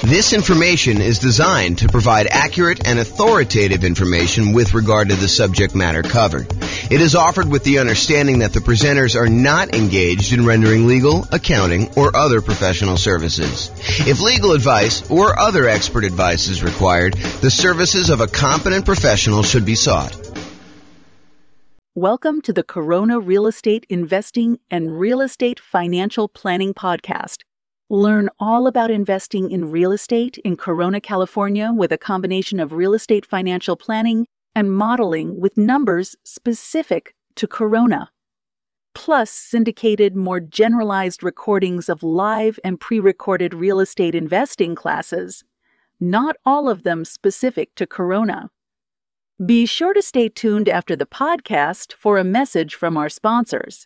This information is designed to provide accurate and authoritative information with regard to the subject matter covered. It is offered with the understanding that the presenters are not engaged in rendering legal, accounting, or other professional services. If legal advice or other expert advice is required, the services of a competent professional should be sought. Welcome to the Corona Real Estate Investing and Real Estate Financial Planning Podcast. Learn all about investing in real estate in Corona, California with a combination of real estate financial planning and modeling with numbers specific to Corona. Plus syndicated, more generalized recordings of live and pre-recorded real estate investing classes, not all of them specific to Corona. Be sure to stay tuned after the podcast for a message from our sponsors.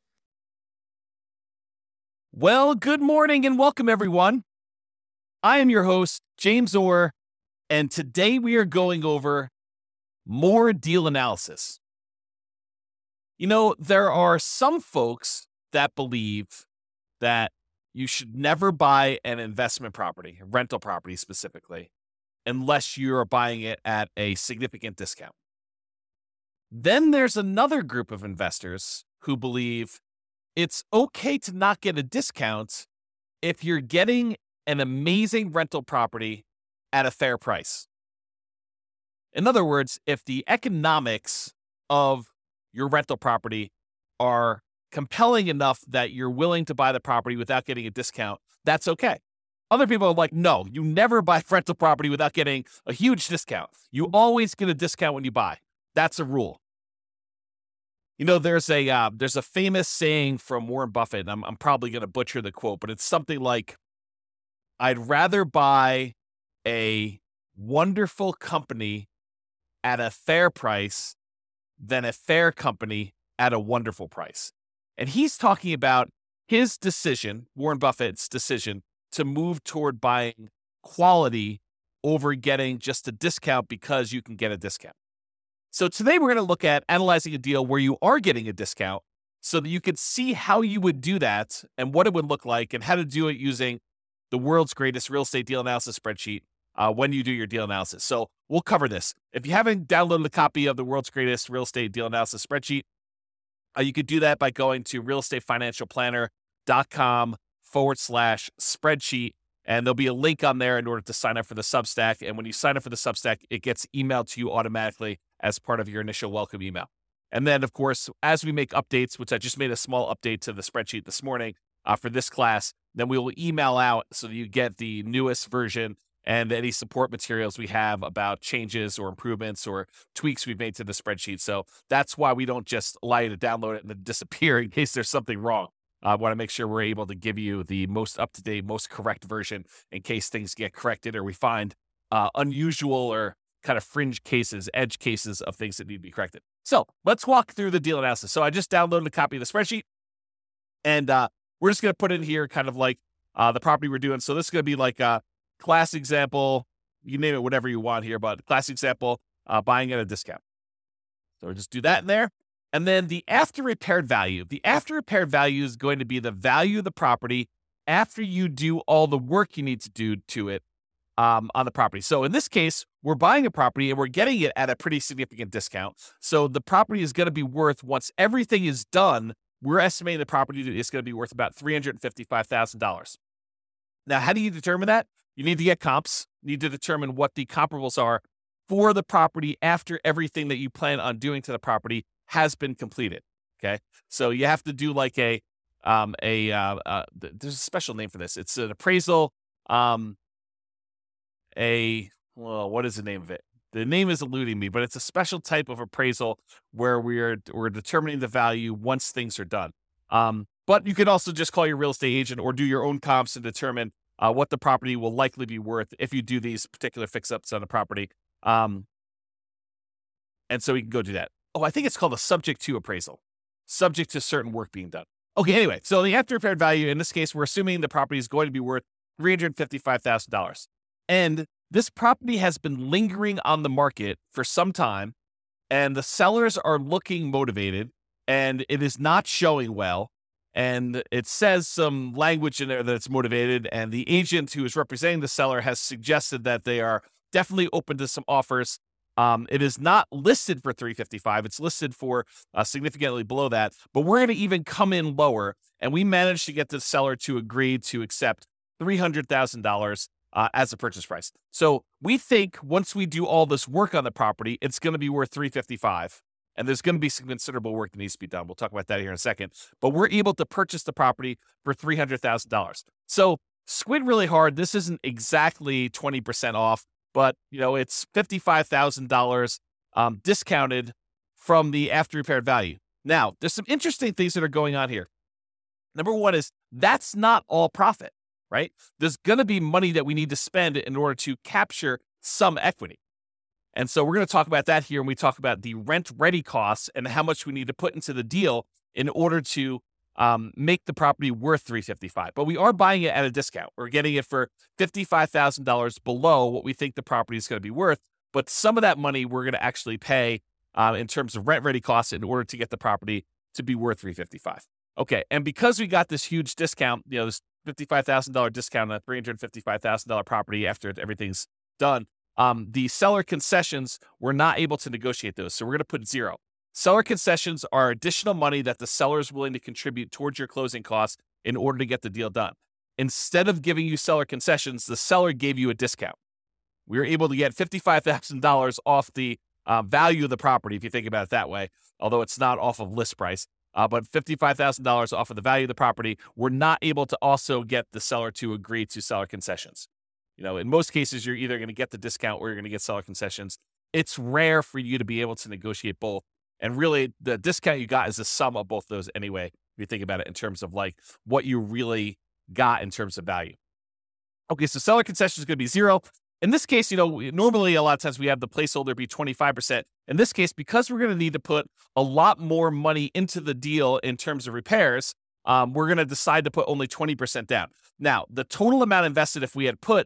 Well, good morning and welcome, everyone. I am your host, James Orr, and today we are going over more deal analysis. You know, there are some folks that believe that you should never buy an investment property, a rental property specifically, unless you're buying it at a significant discount. Then there's another group of investors who believe it's okay to not get a discount if you're getting an amazing rental property at a fair price. In other words, if the economics of your rental property are compelling enough that you're willing to buy the property without getting a discount, that's okay. Other people are like, no, you never buy rental property without getting a huge discount. You always get a discount when you buy. That's a rule. You know, there's a famous saying from Warren Buffett, and I'm probably going to butcher the quote, but it's something like, I'd rather buy a wonderful company at a fair price than a fair company at a wonderful price. And he's talking about his decision, Warren Buffett's decision, to move toward buying quality over getting just a discount because you can get a discount. So today we're going to look at analyzing a deal where you are getting a discount so that you can see how you would do that and what it would look like and how to do it using the world's greatest real estate deal analysis spreadsheet when you do your deal analysis. So we'll cover this. If you haven't downloaded a copy of the world's greatest real estate deal analysis spreadsheet, you could do that by going to realestatefinancialplanner.com/spreadsheet. And there'll be a link on there in order to sign up for the Substack. And when you sign up for the Substack, it gets emailed to you automatically as part of your initial welcome email. And then, of course, as we make updates, which I just made a small update to the spreadsheet this morning for this class, then we will email out so that you get the newest version and any support materials we have about changes or improvements or tweaks we've made to the spreadsheet. So that's why we don't just allow you to download it and then disappear in case there's something wrong. I want to make sure we're able to give you the most up-to-date, most correct version in case things get corrected or we find unusual or kind of fringe cases, edge cases of things that need to be corrected. So let's walk through the deal analysis. So I just downloaded a copy of the spreadsheet, and we're just going to put in here kind of like the property we're doing. So this is going to be like a class example. You name it, whatever you want here, but class example, buying at a discount. So we'll just do that in there. And then the after repaired value. The after repaired value is going to be the value of the property after you do all the work you need to do to it on the property. So in this case, we're buying a property and we're getting it at a pretty significant discount. So the property is going to be worth, once everything is done, we're estimating the property is going to be worth about $355,000. Now, how do you determine that? You need to get comps. You need to determine what the comparables are for the property after everything that you plan on doing to the property has been completed. Okay. So you have to do like there's a special name for this. It's an appraisal. What is the name of it? The name is eluding me, but it's a special type of appraisal where we're determining the value once things are done. But you could also just call your real estate agent or do your own comps and determine what the property will likely be worth if you do these particular fix-ups on the property. And so we can go do that. Oh, I think it's called a subject to appraisal, subject to certain work being done. Okay, anyway, so the after repaired value, in this case, we're assuming the property is going to be worth $355,000. And this property has been lingering on the market for some time, and the sellers are looking motivated, and it is not showing well. And it says some language in there that it's motivated. And the agent who is representing the seller has suggested that they are definitely open to some offers. It is not listed for $355. It's listed for significantly below that. But we're going to even come in lower. And we managed to get the seller to agree to accept $300,000 as a purchase price. So we think once we do all this work on the property, it's going to be worth $355. And there's going to be some considerable work that needs to be done. We'll talk about that here in a second. But we're able to purchase the property for $300,000. So squint really hard. This isn't exactly 20% off, but it's $55,000 discounted from the after repaired value. Now, there's some interesting things that are going on here. Number one is that's not all profit, right? There's going to be money that we need to spend in order to capture some equity. And so we're going to talk about that here when we talk about the rent-ready costs and how much we need to put into the deal in order to make the property worth $355. But we are buying it at a discount. We're getting it for $55,000 below what we think the property is going to be worth. But some of that money we're going to actually pay in terms of rent-ready costs in order to get the property to be worth $355. Okay, and because we got this huge discount, this $55,000 discount on a $355,000 property after everything's done, the seller concessions, we're not able to negotiate those. So we're going to put 0. Seller concessions are additional money that the seller is willing to contribute towards your closing costs in order to get the deal done. Instead of giving you seller concessions, the seller gave you a discount. We were able to get $55,000 off the value of the property, if you think about it that way, although it's not off of list price. But $55,000 off of the value of the property. We're not able to also get the seller to agree to seller concessions. In most cases, you're either going to get the discount or you're going to get seller concessions. It's rare for you to be able to negotiate both. And really, the discount you got is the sum of both those anyway, if you think about it in terms of like what you really got in terms of value. Okay, so seller concession is going to be 0. In this case, normally a lot of times we have the placeholder be 25%. In this case, because we're going to need to put a lot more money into the deal in terms of repairs, we're going to decide to put only 20% down. Now, the total amount invested, if we had put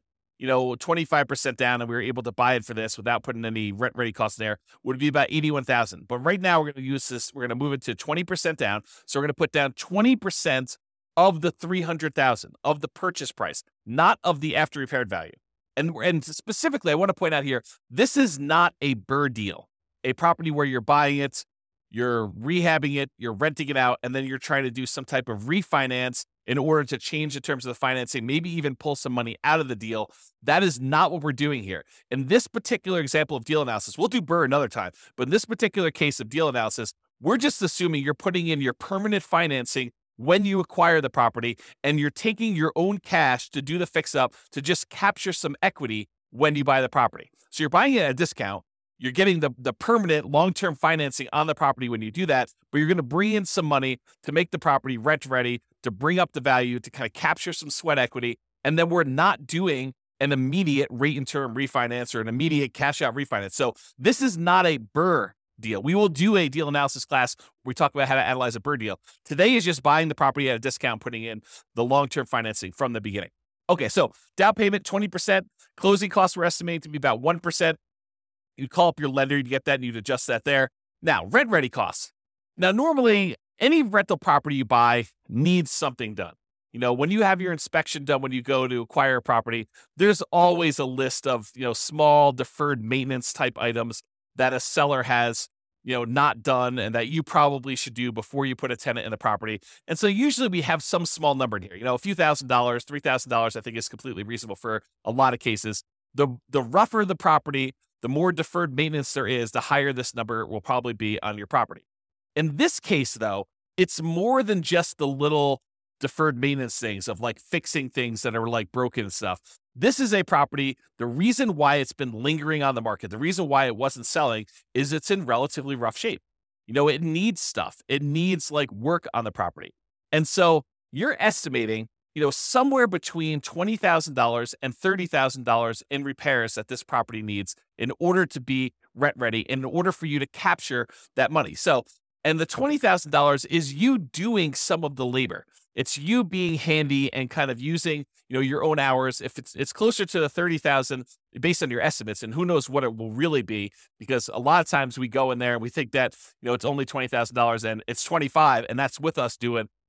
25% down and we were able to buy it for this without putting any rent ready costs there, would be about $81,000. But right now we're going to use this, we're going to move it to 20% down. So we're going to put down 20% of the $300,000 of the purchase price, not of the after repaired value. And specifically, I want to point out here, this is not a BRRRR deal, a property where you're buying it, you're rehabbing it, you're renting it out, and then you're trying to do some type of refinance in order to change the terms of the financing, maybe even pull some money out of the deal. That is not what we're doing here. In this particular example of deal analysis, we'll do BRRRR another time, but in this particular case of deal analysis, we're just assuming you're putting in your permanent financing when you acquire the property, and you're taking your own cash to do the fix up to just capture some equity when you buy the property. So you're buying it at a discount. You're getting the permanent long-term financing on the property when you do that, but you're going to bring in some money to make the property rent ready, to bring up the value, to kind of capture some sweat equity. And then we're not doing an immediate rate and term refinance or an immediate cash out refinance. So this is not a BRRRR deal. We will do a deal analysis class where we talk about how to analyze a BRRRR deal. Today is just buying the property at a discount, putting in the long-term financing from the beginning. Okay, so down payment, 20%. Closing costs we're estimating to be about 1%. You'd call up your lender, you'd get that, and you'd adjust that there. Now, rent-ready costs. Now, normally, any rental property you buy needs something done. When you have your inspection done, when you go to acquire a property, there's always a list of, small deferred maintenance type items that a seller has, not done and that you probably should do before you put a tenant in the property. And so usually we have some small number in here, a few $1,000, $3,000, I think is completely reasonable for a lot of cases. The rougher the property, the more deferred maintenance there is, the higher this number will probably be on your property. In this case, though, it's more than just the little deferred maintenance things of like fixing things that are like broken and stuff. This is a property. The reason why it's been lingering on the market, the reason why it wasn't selling is it's in relatively rough shape. It needs stuff. It needs like work on the property. And so you're estimating, somewhere between $20,000 and $30,000 in repairs that this property needs in order to be rent ready, in order for you to capture that money. So, and the $20,000 is you doing some of the labor. It's you being handy and kind of using, your own hours. If it's closer to the $30,000 based on your estimates, and who knows what it will really be, because a lot of times we go in there and we think that, it's only $20,000 and it's $25,000, and that's with us doing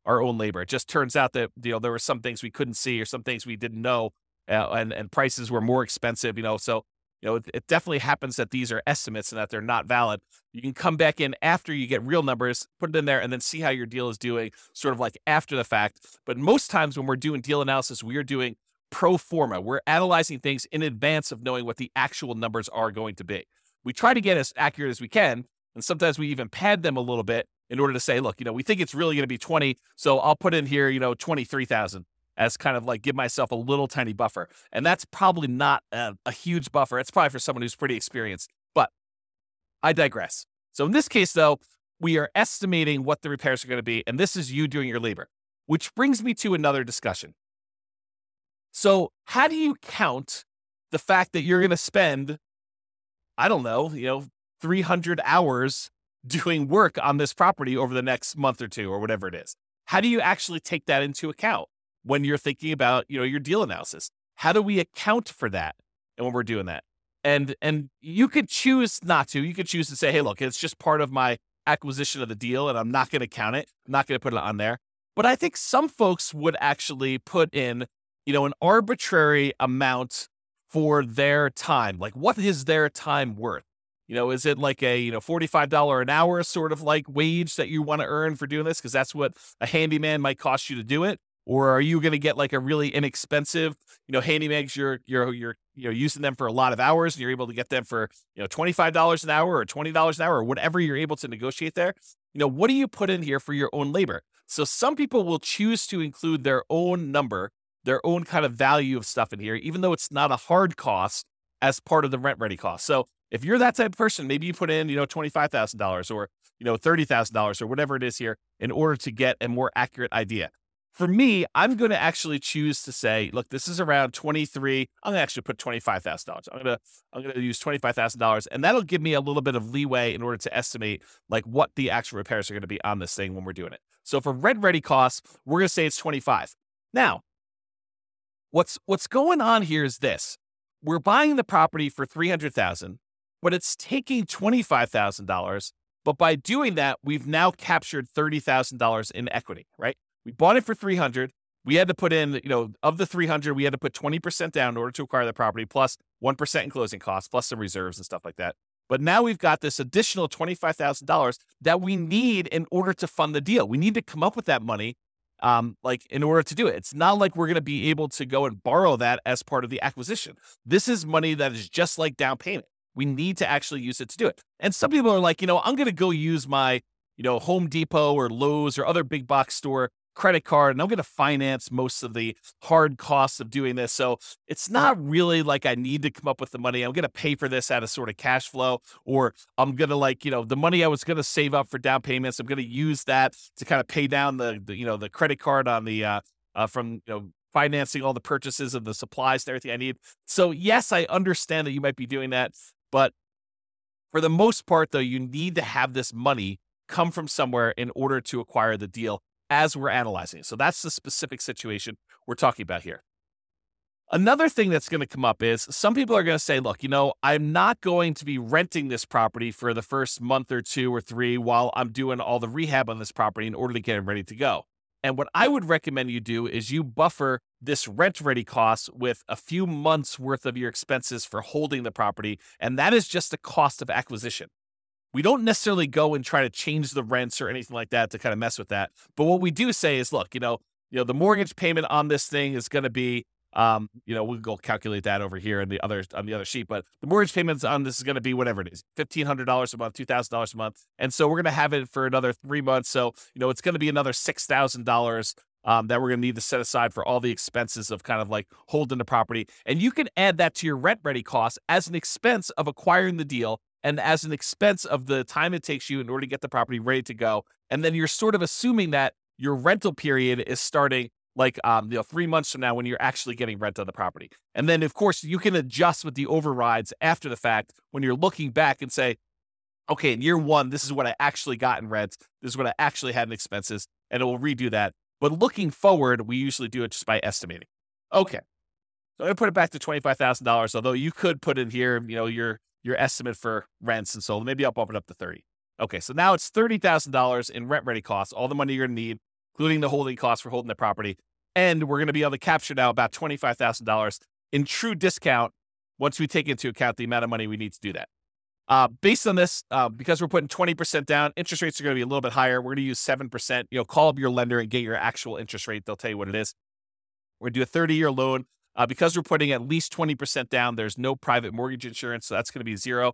our own labor. It just turns out that, there were some things we couldn't see or some things we didn't know, and prices were more expensive, so, it definitely happens that these are estimates and that they're not valid. You can come back in after you get real numbers, put it in there, and then see how your deal is doing sort of like after the fact. But most times when we're doing deal analysis, we are doing pro forma. We're analyzing things in advance of knowing what the actual numbers are going to be. We try to get as accurate as we can, and sometimes we even pad them a little bit in order to say, look, we think it's really going to be 20, so I'll put in here, 23,000 as kind of like give myself a little tiny buffer. And that's probably not a huge buffer. It's probably for someone who's pretty experienced, but I digress. So in this case, though, we are estimating what the repairs are going to be, and this is you doing your labor, which brings me to another discussion. So how do you count the fact that you're going to spend, I don't know, 300 hours doing work on this property over the next month or two or whatever it is? How do you actually take that into account when you're thinking about, your deal analysis? How do we account for that? And when we're doing that, and you could choose not to. You could choose to say, hey, look, it's just part of my acquisition of the deal, and I'm not going to count it. I'm not going to put it on there. But I think some folks would actually put in, an arbitrary amount for their time. Like, what is their time worth? Is it like a, $45 an hour sort of like wage that you want to earn for doing this? Because that's what a handyman might cost you to do it. Or are you going to get like a really inexpensive, handymans? You're using them for a lot of hours, and you're able to get them for, $25 an hour or $20 an hour or whatever you're able to negotiate there. What do you put in here for your own labor? So some people will choose to include their own number, their own kind of value of stuff in here, even though it's not a hard cost as part of the rent ready cost. So if you're that type of person, maybe you put in, $25,000 or, $30,000 or whatever it is here in order to get a more accurate idea. For me, I'm going to actually choose to say, look, this is around 23. I'm going to actually put $25,000. I'm going to use $25,000, and that'll give me a little bit of leeway in order to estimate like what the actual repairs are going to be on this thing when we're doing it. So for rent ready costs, we're going to say it's 25. Now, what's going on here is this: we're buying the property for $300,000, but it's taking $25,000. But by doing that, we've now captured $30,000 in equity, right? We bought it for $300,000. We had to put in, of the $300,000, we had to put 20% down in order to acquire the property, plus 1% in closing costs, plus some reserves and stuff like that. But now we've got this additional $25,000 that we need in order to fund the deal. We need to come up with that money, in order to do it. It's not like we're going to be able to go and borrow that as part of the acquisition. This is money that is just like down payment. We need to actually use it to do it. And some people are like, I'm going to go use my, Home Depot or Lowe's or other big box store credit card, and I'm going to finance most of the hard costs of doing this. So it's not really like I need to come up with the money. I'm going to pay for this out of sort of cash flow, or I'm going to the money I was going to save up for down payments, I'm going to use that to kind of pay down the credit card on the, from, financing all the purchases of the supplies and everything I need. So yes, I understand that you might be doing that, but for the most part though, you need to have this money come from somewhere in order to acquire the deal as we're analyzing it. So that's the specific situation we're talking about here. Another thing that's going to come up is some people are going to say, look, I'm not going to be renting this property for the first month or 2 or 3 while I'm doing all the rehab on this property in order to get it ready to go. And what I would recommend you do is you buffer this rent ready cost with a few months worth of your expenses for holding the property. And that is just the cost of acquisition. We don't necessarily go and try to change the rents or anything like that to kind of mess with that. But what we do say is, look, the mortgage payment on this thing is going to be, we'll go calculate that over here on the other sheet. But the mortgage payments on this is going to be whatever it is, $1,500 a month, $2,000 a month. And so we're going to have it for another 3 months. So, it's going to be another $6,000 that we're going to need to set aside for all the expenses of kind of like holding the property. And you can add that to your rent ready costs as an expense of acquiring the deal, and as an expense of the time it takes you in order to get the property ready to go. And then you're sort of assuming that your rental period is starting like 3 months from now when you're actually getting rent on the property. And then, of course, you can adjust with the overrides after the fact when you're looking back and say, okay, in year 1, this is what I actually got in rent. This is what I actually had in expenses, and it will redo that. But looking forward, we usually do it just by estimating. Okay, so I'm going to put it back to $25,000, although you could put in here, your estimate for rents, and so maybe I'll bump it up to 30. Okay, so now it's $30,000 in rent ready costs, all the money you're going to need including the holding costs for holding the property. And we're going to be able to capture now about $25,000 in true discount once we take into account the amount of money we need to do that. Based on this, because we're putting 20% down, interest rates are going to be a little bit higher. We're going to use 7%. Call up your lender and get your actual interest rate. They'll tell you what it is. We're going to do a 30-year loan. Because we're putting at least 20% down, there's no private mortgage insurance, so that's going to be zero.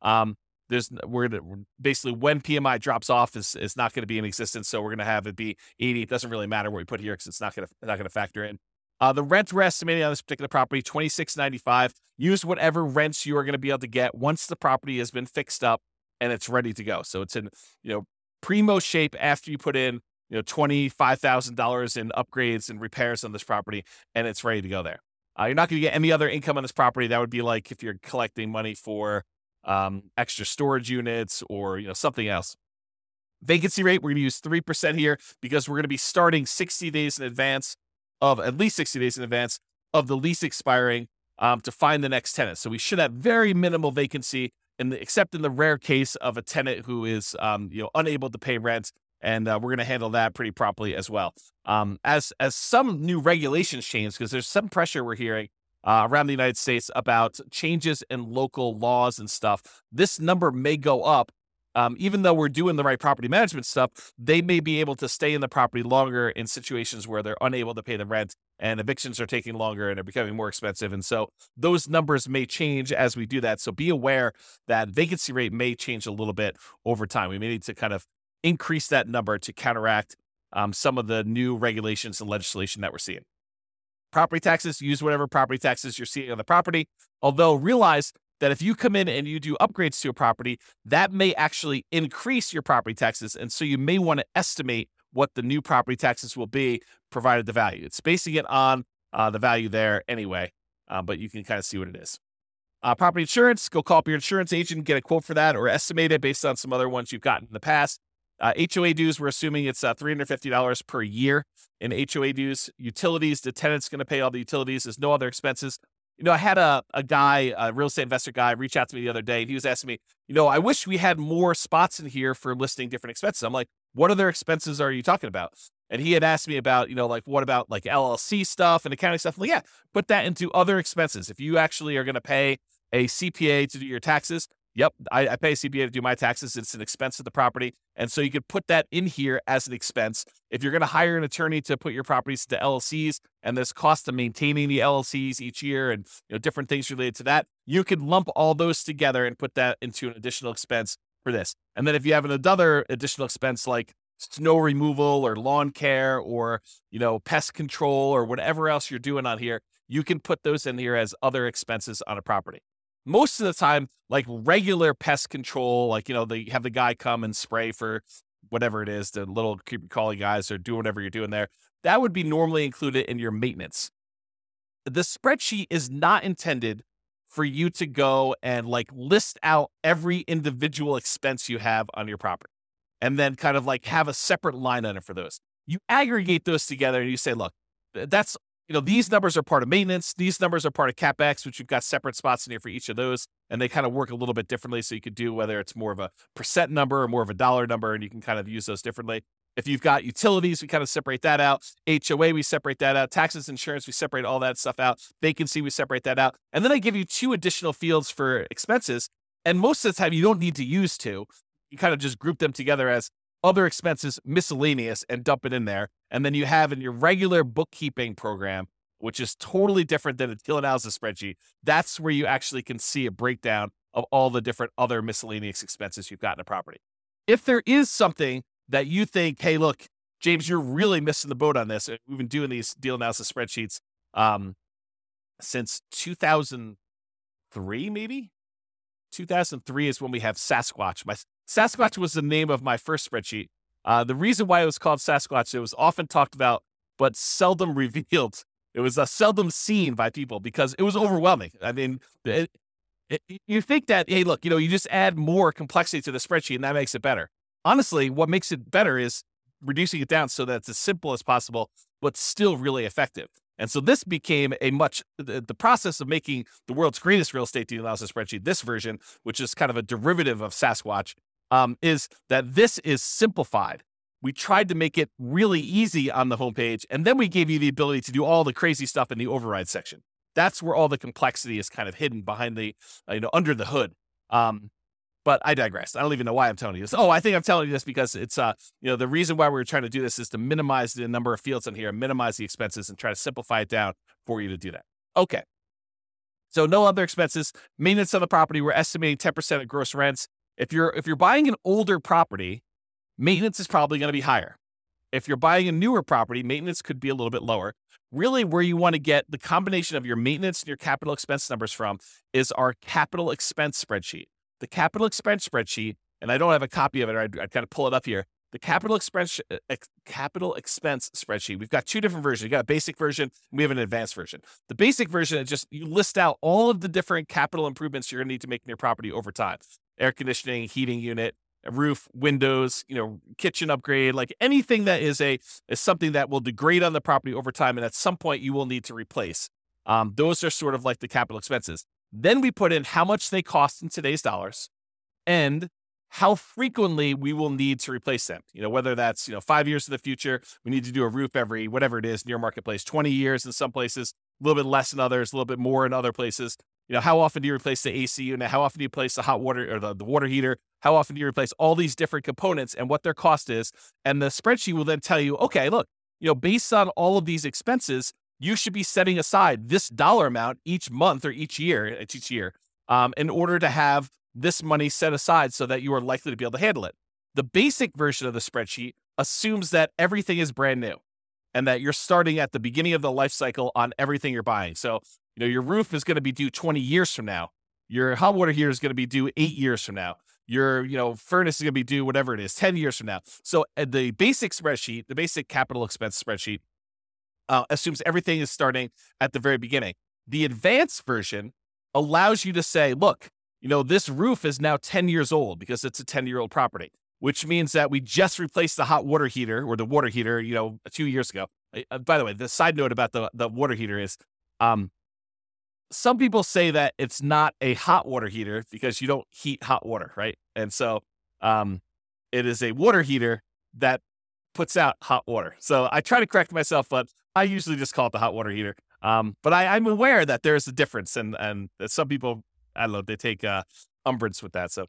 Basically when PMI drops off is not going to be in existence, so we're going to have it be 80. It doesn't really matter what we put here because it's not going to factor in. The rent we're estimating on this particular property, $26.95. Use whatever rents you are going to be able to get once the property has been fixed up and it's ready to go. So it's in primo shape after you put in $25,000 in upgrades and repairs on this property, and it's ready to go there. You're not going to get any other income on this property. That would be like if you're collecting money for extra storage units or something else. Vacancy rate, we're going to use 3% here because we're going to be starting at least 60 days in advance of the lease expiring to find the next tenant. So we should have very minimal vacancy, except in the rare case of a tenant who is unable to pay rent. And we're going to handle that pretty promptly as well. As some new regulations change, because there's some pressure we're hearing around the United States about changes in local laws and stuff, this number may go up. Even though we're doing the right property management stuff, they may be able to stay in the property longer in situations where they're unable to pay the rent and evictions are taking longer and are becoming more expensive. And so those numbers may change as we do that. So be aware that vacancy rate may change a little bit over time. We may need to kind of increase that number to counteract some of the new regulations and legislation that we're seeing. Property taxes, use whatever property taxes you're seeing on the property, although realize that if you come in and you do upgrades to a property, that may actually increase your property taxes. And so you may want to estimate what the new property taxes will be, provided the value. It's basing it on the value there anyway, but you can kind of see what it is. Property insurance, go call up your insurance agent, get a quote for that, or estimate it based on some other ones you've gotten in the past. HOA dues, we're assuming it's $350 per year in HOA dues. Utilities, the tenant's going to pay all the utilities. There's no other expenses. I had a guy, a real estate investor guy, reach out to me the other day, and he was asking me, I wish we had more spots in here for listing different expenses. I'm like, what other expenses are you talking about? And he had asked me about, what about like LLC stuff and accounting stuff? I'm like, yeah, put that into other expenses. If you actually are going to pay a CPA to do your taxes, yep, I pay a CPA to do my taxes. It's an expense of the property. And so you could put that in here as an expense. If you're going to hire an attorney to put your properties to LLCs and there's cost of maintaining the LLCs each year and different things related to that, you could lump all those together and put that into an additional expense for this. And then if you have another additional expense like snow removal or lawn care or, pest control or whatever else you're doing on here, you can put those in here as other expenses on a property. Most of the time, like regular pest control, like, they have the guy come and spray for whatever it is, the little creepy crawly guys or do whatever you're doing there. That would be normally included in your maintenance. The spreadsheet is not intended for you to go and like list out every individual expense you have on your property and then kind of like have a separate line item for those. You aggregate those together and you say, look, that's these numbers are part of maintenance. These numbers are part of CapEx, which you've got separate spots in here for each of those. And they kind of work a little bit differently. So you could do whether it's more of a percent number or more of a dollar number, and you can kind of use those differently. If you've got utilities, we kind of separate that out. HOA, we separate that out. Taxes, insurance, we separate all that stuff out. Vacancy, we separate that out. And then I give you 2 additional fields for expenses. And most of the time, you don't need to use 2. You kind of just group them together as other expenses, miscellaneous, and dump it in there. And then you have in your regular bookkeeping program, which is totally different than a deal analysis spreadsheet, that's where you actually can see a breakdown of all the different other miscellaneous expenses you've got in a property. If there is something that you think, hey, look, James, you're really missing the boat on this. We've been doing these deal analysis spreadsheets since 2003, maybe? 2003 is when we have Sasquatch. Sasquatch was the name of my first spreadsheet. The reason why it was called Sasquatch, it was often talked about, but seldom revealed. It was seldom seen by people because it was overwhelming. I mean, you think that, hey, look, you just add more complexity to the spreadsheet and that makes it better. Honestly, what makes it better is reducing it down so that it's as simple as possible, but still really effective. And so this became the process of making the world's greatest real estate deal analysis spreadsheet, this version, which is kind of a derivative of Sasquatch, is that this is simplified. we tried to make it really easy on the homepage, and then we gave you the ability to do all the crazy stuff in the override section. That's where all the complexity is kind of hidden behind the, under the hood. But I digress. I don't even know why I'm telling you this. Oh, I think I'm telling you this because it's, the reason why we're trying to do this is to minimize the number of fields in here, minimize the expenses, and try to simplify it down for you to do that. Okay. So no other expenses. Maintenance on the property, we're estimating 10% of gross rents. If you're buying an older property, maintenance is probably going to be higher. If you're buying a newer property, maintenance could be a little bit lower. Really, where you want to get the combination of your maintenance and your capital expense numbers from is our capital expense spreadsheet. The capital expense spreadsheet, and I don't have a copy of it, I'd kind of pull it up here. The capital expense spreadsheet, we've got two different versions. We've got a basic version, and we have an advanced version. The basic version is just, you list out all of the different capital improvements you're going to need to make in your property over time. Air conditioning, heating unit, a roof, windows, kitchen upgrade, like anything that is something that will degrade on the property over time, and at some point you will need to replace. Those are sort of like the capital expenses. Then we put in how much they cost in today's dollars and how frequently we will need to replace them. Whether that's, 5 years in the future, we need to do a roof every, whatever it is, near marketplace, 20 years in some places, a little bit less in others, a little bit more in other places. How often do you replace the AC unit? How often do you replace the hot water or the water heater? How often do you replace all these different components and what their cost is? And the spreadsheet will then tell you, okay, look, based on all of these expenses, you should be setting aside this dollar amount each month or each year, in order to have this money set aside so that you are likely to be able to handle it. The basic version of the spreadsheet assumes that everything is brand new and that you're starting at the beginning of the life cycle on everything you're buying. So, your roof is going to be due 20 years from now. Your hot water heater is going to be due 8 years from now. Your, furnace is going to be due, whatever it is, 10 years from now. So the basic spreadsheet, the basic capital expense spreadsheet, assumes everything is starting at the very beginning. The advanced version allows you to say, look, this roof is now 10 years old because it's a 10-year-old property, which means that we just replaced the hot water heater or the water heater, 2 years ago. By the way, the side note about the water heater is, some people say that it's not a hot water heater because you don't heat hot water, right? And so it is a water heater that puts out hot water. So I try to correct myself, but I usually just call it the hot water heater. But I'm aware that there's a difference, and some people, I don't know, they take umbrage with that.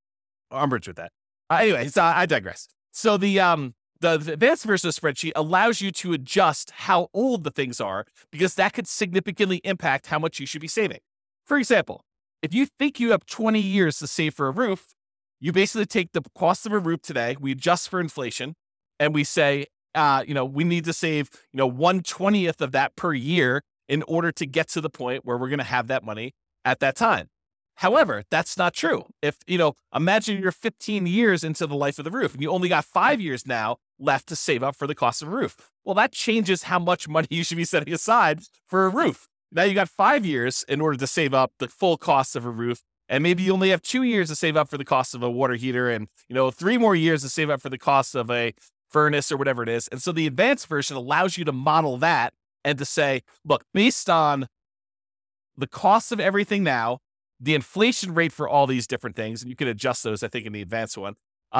Anyway, so I digress. So the advanced version of the spreadsheet allows you to adjust how old the things are because that could significantly impact how much you should be saving. For example, if you think you have 20 years to save for a roof, you basically take the cost of a roof today, we adjust for inflation, and we say, we need to save, 1/20th of that per year in order to get to the point where we're going to have that money at that time. However, that's not true. If, imagine you're 15 years into the life of the roof and you only got 5 years now left to save up for the cost of a roof. Well, that changes how much money you should be setting aside for a roof. Now you got 5 years in order to save up the full cost of a roof. And maybe you only have 2 years to save up for the cost of a water heater and, 3 more years to save up for the cost of a furnace or whatever it is. And so the advanced version allows you to model that and to say, look, based on the cost of everything now, the inflation rate for all these different things, and you can adjust those, I think, in the advanced one,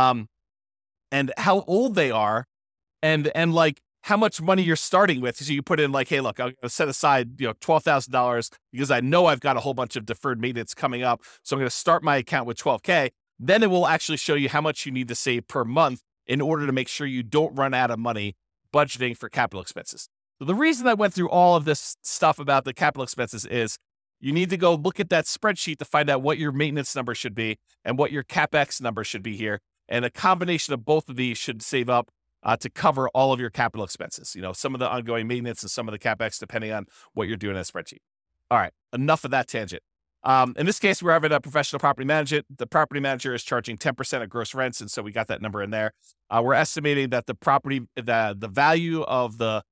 and how old they are, and like how much money you're starting with. So you put in like, hey, look, I'm going to set aside, $12,000 because I know I've got a whole bunch of deferred maintenance coming up. So I'm going to start my account with $12K. Then it will actually show you how much you need to save per month in order to make sure you don't run out of money budgeting for capital expenses. So the reason I went through all of this stuff about the capital expenses is you need to go look at that spreadsheet to find out what your maintenance number should be and what your CapEx number should be here. And a combination of both of these should save up to cover all of your capital expenses. Some of the ongoing maintenance and some of the CapEx, depending on what you're doing in a spreadsheet. All right, enough of that tangent. In this case, we're having a professional property manager. The property manager is charging 10% of gross rents, and so we got that number in there. We're estimating that the value of the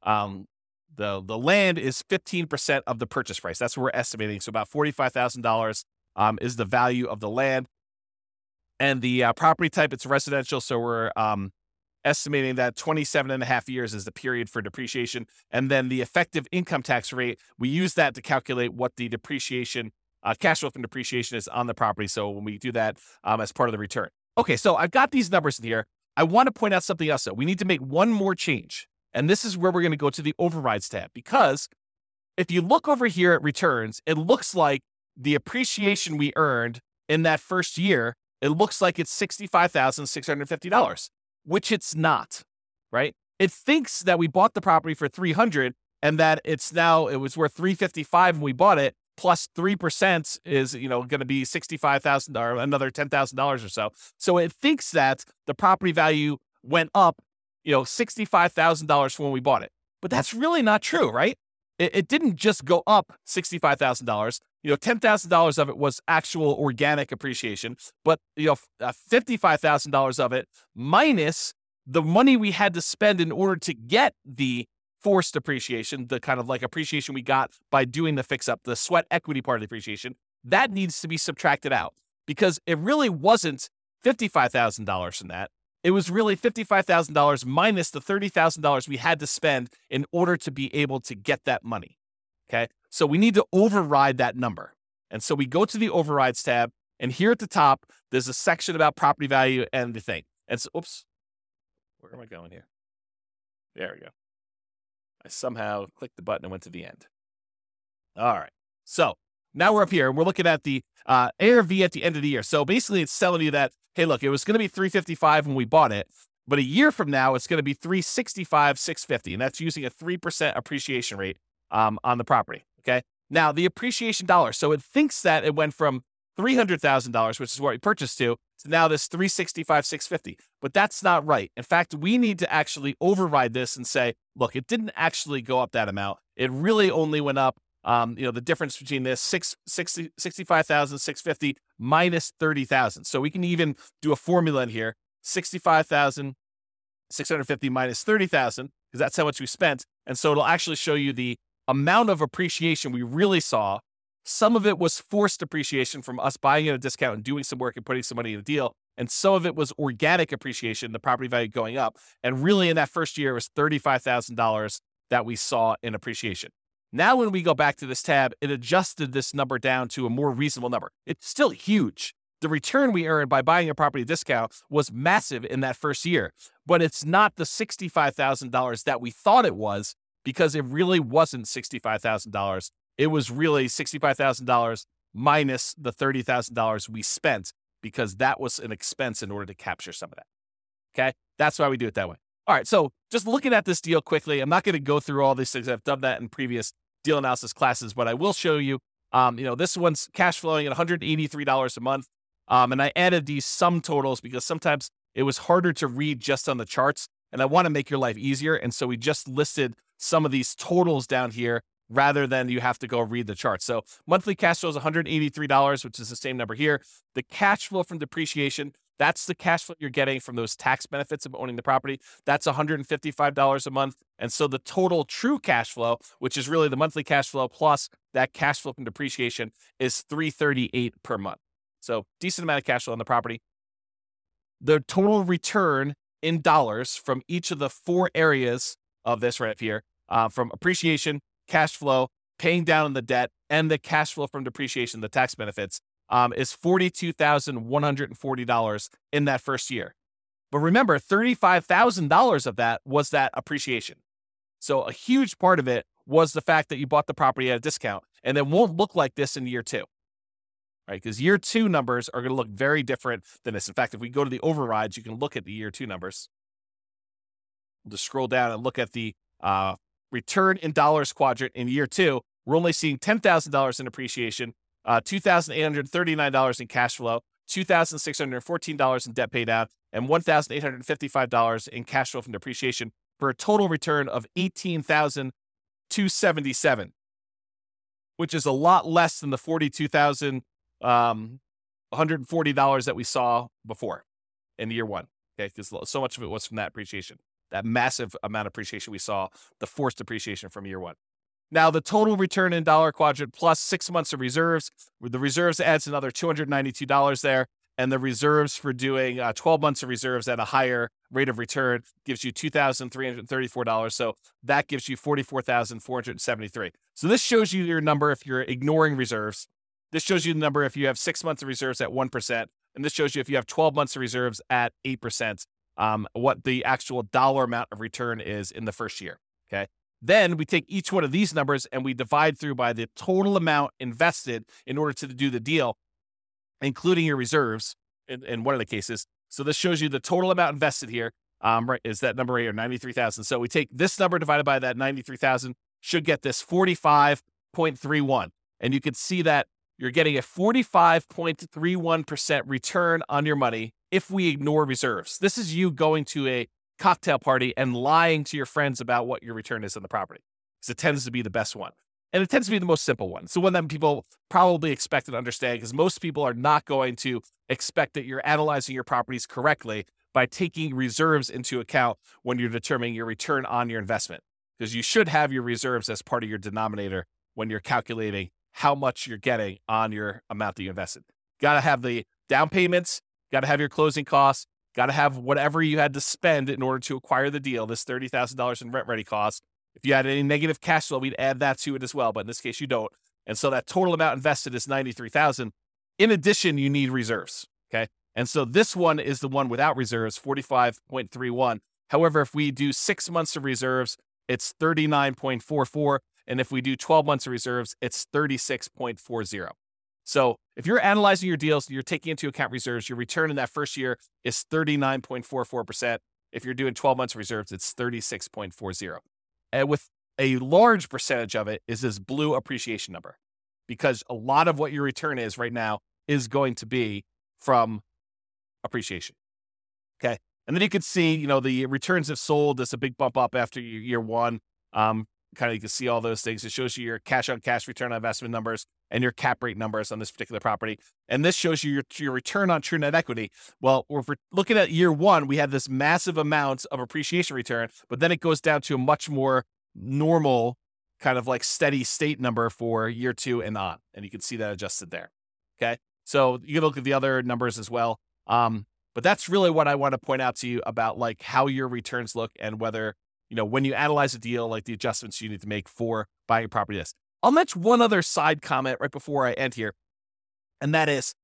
land is 15% of the purchase price. That's what we're estimating. So about $45,000 is the value of the land. And the property type, it's residential. So we're estimating that 27.5 years is the period for depreciation. And then the effective income tax rate, we use that to calculate what the depreciation, cash flow from depreciation is on the property. So when we do that as part of the return. Okay, so I've got these numbers in here. I want to point out something else, though. We need to make one more change. And this is where we're going to go to the overrides tab, because if you look over here at returns, it looks like the appreciation we earned in that first year, it looks like it's $65,650, which it's not, right? It thinks that we bought the property for $300 and that it was worth $355 when we bought it, plus 3% is, going to be $65,000 or another $10,000 or so. So it thinks that the property value went up, $65,000 from when we bought it. But that's really not true, right? It didn't just go up $65,000. $10,000 of it was actual organic appreciation, but $55,000 of it minus the money we had to spend in order to get the forced appreciation, the kind of like appreciation we got by doing the fix up, the sweat equity part of the appreciation, that needs to be subtracted out, because it really wasn't $55,000 from that. It was really $55,000 minus the $30,000 we had to spend in order to be able to get that money. Okay. So we need to override that number. And so we go to the overrides tab, and here at the top, there's a section about property value and the thing. And so, oops, where am I going here? There we go. I somehow clicked the button and went to the end. All right. So now we're up here and we're looking at the ARV at the end of the year. So basically it's telling you that, hey, look, it was going to be $355 when we bought it, but a year from now, it's going to be $365,650. And that's using a 3% appreciation rate on the property. Okay. Now the appreciation dollar. So it thinks that it went from $300,000, which is what we purchased to now this $365,650. But that's not right. In fact, we need to actually override this and say, look, it didn't actually go up that amount. It really only went up, the difference between this $65,650 minus $30,000. So we can even do a formula in here, $65,650 minus $30,000, because that's how much we spent. And so it'll actually show you the amount of appreciation we really saw. Some of it was forced appreciation from us buying at a discount and doing some work and putting some money in the deal. And some of it was organic appreciation, the property value going up. And really in that first year, it was $35,000 that we saw in appreciation. Now, when we go back to this tab, it adjusted this number down to a more reasonable number. It's still huge. The return we earned by buying a property discount was massive in that first year, but it's not the $65,000 that we thought it was, because it really wasn't $65,000. It was really $65,000 minus the $30,000 we spent, because that was an expense in order to capture some of that. Okay. That's why we do it that way. All right. So just looking at this deal quickly, I'm not going to go through all these things. I've done that in previous deal analysis classes, but I will show you, this one's cash flowing at $183 a month. And I added these sum totals because sometimes it was harder to read just on the charts, and I want to make your life easier. And so we just listed some of these totals down here rather than you have to go read the chart. So monthly cash flow is $183, which is the same number here. The cash flow from depreciation, that's the cash flow you're getting from those tax benefits of owning the property. That's $155 a month. And so the total true cash flow, which is really the monthly cash flow plus that cash flow from depreciation, is $338 per month. So decent amount of cash flow on the property. The total return in dollars from each of the four areas of this right here, from appreciation, cash flow, paying down on the debt, and the cash flow from depreciation, the tax benefits, is $42,140 in that first year. But remember, $35,000 of that was that appreciation. So a huge part of it was the fact that you bought the property at a discount, and it won't look like this in year two, right? Because year two numbers are going to look very different than this. In fact, if we go to the overrides, you can look at the year two numbers. We'll just scroll down and look at the return in dollars quadrant in year two. We're only seeing $10,000 in appreciation, $2,839 in cash flow, $2,614 in debt paid out, and $1,855 in cash flow from depreciation, for a total return of $18,277, which is a lot less than the $42,140 that we saw before in year one. Okay, because so much of it was from that appreciation, that massive amount of appreciation we saw, the forced appreciation from year one. Now, the total return in dollar quadrant plus 6 months of reserves, the reserves adds another $292 there, and the reserves for doing 12 months of reserves at a higher rate of return gives you $2,334. So that gives you $44,473. So this shows you your number if you're ignoring reserves. This shows you the number if you have 6 months of reserves at 1%. And this shows you if you have 12 months of reserves at 8%. what the actual dollar amount of return is in the first year. Okay. Then we take each one of these numbers and we divide through by the total amount invested in order to do the deal, including your reserves in one of the cases. So this shows you the total amount invested here. Right, is that number right here, 93,000. So we take this number divided by that 93,000, should get this 45.31. And you can see that you're getting a 45.31% return on your money if we ignore reserves. This is you going to a cocktail party and lying to your friends about what your return is on the property, because it tends to be the best one. And it tends to be the most simple one. So one that people probably expect and understand, because most people are not going to expect that you're analyzing your properties correctly by taking reserves into account when you're determining your return on your investment, because you should have your reserves as part of your denominator when you're calculating how much you're getting on your amount that you invested. Got to have the down payments, got to have your closing costs, got to have whatever you had to spend in order to acquire the deal, this $30,000 in rent ready costs. If you had any negative cash flow, we'd add that to it as well, but in this case you don't. And so that total amount invested is $93,000. In addition, you need reserves, okay? And so this one is the one without reserves, 45.31. However, if we do 6 months of reserves, it's 39.44. And if we do 12 months of reserves, it's 36.40. So if you're analyzing your deals, you're taking into account reserves, your return in that first year is 39.44%. If you're doing 12 months of reserves, it's 36.40. And with a large percentage of it is this blue appreciation number, because a lot of what your return is right now is going to be from appreciation. Okay. And then you can see, the returns have sold. There's a big bump up after year one. You can see all those things. It shows you your cash on cash return on investment numbers and your cap rate numbers on this particular property. And this shows you your return on true net equity. Well, if we're looking at year one, we had this massive amount of appreciation return, but then it goes down to a much more normal kind of like steady state number for year two and on. And you can see that adjusted there. Okay. So you can look at the other numbers as well. But that's really what I want to point out to you about like how your returns look and whether, when you analyze a deal, like the adjustments you need to make for buying a property. I'll mention one other side comment right before I end here. And that is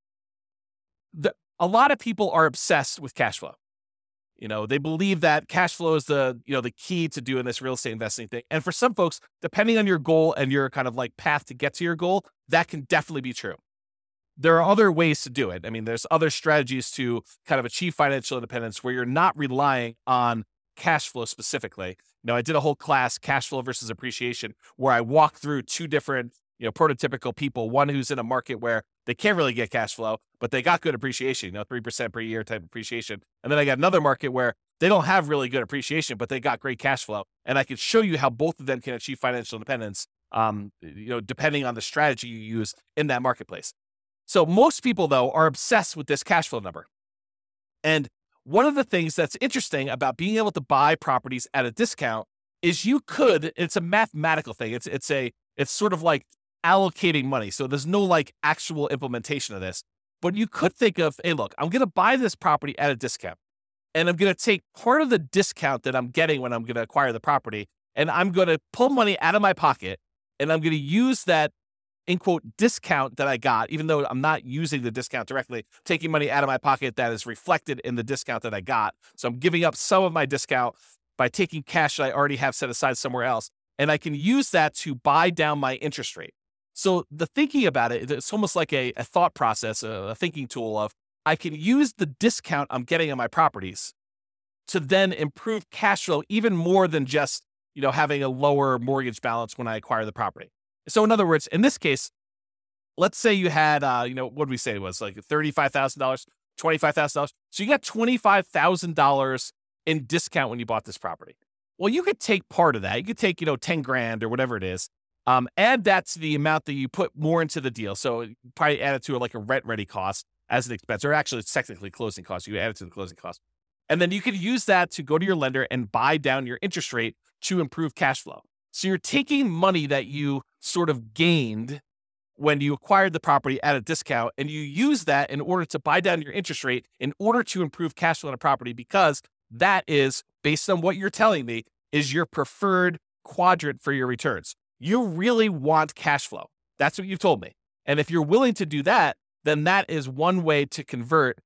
a lot of people are obsessed with cash flow. They believe that cash flow is the key to doing this real estate investing thing. And for some folks, depending on your goal and your kind of like path to get to your goal, that can definitely be true. There are other ways to do it. I mean, there's other strategies to kind of achieve financial independence where you're not relying on cash flow specifically. I did a whole class, cash flow versus appreciation, where I walked through two different, prototypical people. One who's in a market where they can't really get cash flow, but they got good appreciation, 3% per year type appreciation. And then I got another market where they don't have really good appreciation, but they got great cash flow. And I can show you how both of them can achieve financial independence, depending on the strategy you use in that marketplace. So most people, though, are obsessed with this cash flow number. And one of the things that's interesting about being able to buy properties at a discount is it's a mathematical thing. It's sort of like allocating money. So there's no like actual implementation of this, but you could think of, hey, look, I'm going to buy this property at a discount and I'm going to take part of the discount that I'm getting when I'm going to acquire the property. And I'm going to pull money out of my pocket and I'm going to use that in quote discount that I got, even though I'm not using the discount directly, taking money out of my pocket that is reflected in the discount that I got. So I'm giving up some of my discount by taking cash that I already have set aside somewhere else. And I can use that to buy down my interest rate. So the thinking about it's almost like a thought process, a thinking tool of I can use the discount I'm getting on my properties to then improve cash flow even more than just, having a lower mortgage balance when I acquire the property. So in other words, in this case, let's say you had, what did we say it was like $35,000, $25,000. So you got $25,000 in discount when you bought this property. Well, you could take part of that. You could take, 10 grand or whatever it is. Add that to the amount that you put more into the deal. So probably add it to like a rent ready cost as an expense, or actually it's technically closing cost. You add it to the closing cost. And then you could use that to go to your lender and buy down your interest rate to improve cash flow. So you're taking money that you sort of gained when you acquired the property at a discount, and you use that in order to buy down your interest rate in order to improve cash flow on a property, because that is, based on what you're telling me, is your preferred quadrant for your returns. You really want cash flow. That's what you've told me. And if you're willing to do that, then that is one way to convert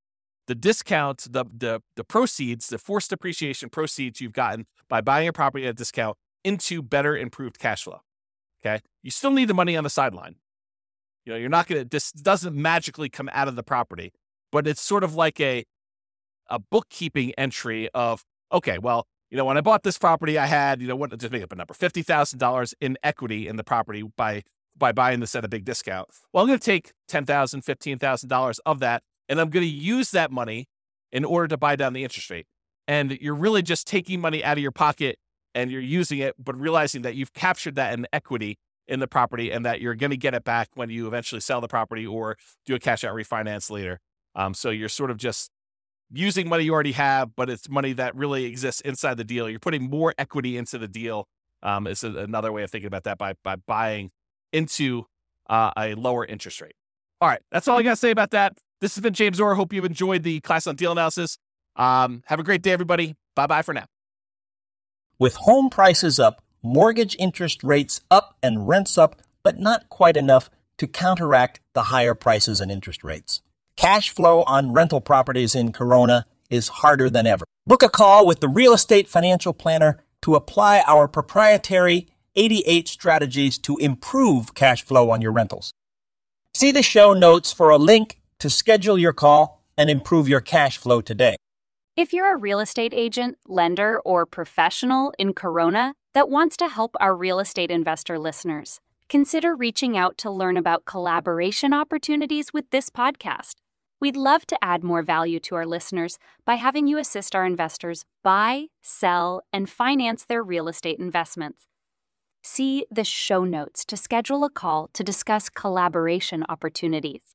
the discount, the proceeds, the forced depreciation proceeds you've gotten by buying a property at a discount into better improved cash flow. Okay. You still need the money on the sideline. You're not going to, this doesn't magically come out of the property, but it's sort of like a bookkeeping entry of, okay, well, when I bought this property, I had, just make up a number, $50,000 in equity in the property by buying this at a big discount. Well, I'm going to take $10,000, $15,000 of that, and I'm going to use that money in order to buy down the interest rate. And you're really just taking money out of your pocket and you're using it, but realizing that you've captured that in equity in the property and that you're going to get it back when you eventually sell the property or do a cash out refinance later. So you're sort of just using money you already have, but it's money that really exists inside the deal. You're putting more equity into the deal. Is another way of thinking about that by buying into a lower interest rate. All right, that's all I got to say about that. This has been James Orr. Hope you've enjoyed the class on deal analysis. Have a great day, everybody. Bye-bye for now. With home prices up, mortgage interest rates up, and rents up, but not quite enough to counteract the higher prices and interest rates. Cash flow on rental properties in Corona is harder than ever. Book a call with the Real Estate Financial Planner to apply our proprietary 88 strategies to improve cash flow on your rentals. See the show notes for a link to schedule your call and improve your cash flow today. If you're a real estate agent, lender, or professional in Corona that wants to help our real estate investor listeners, consider reaching out to learn about collaboration opportunities with this podcast. We'd love to add more value to our listeners by having you assist our investors buy, sell, and finance their real estate investments. See the show notes to schedule a call to discuss collaboration opportunities.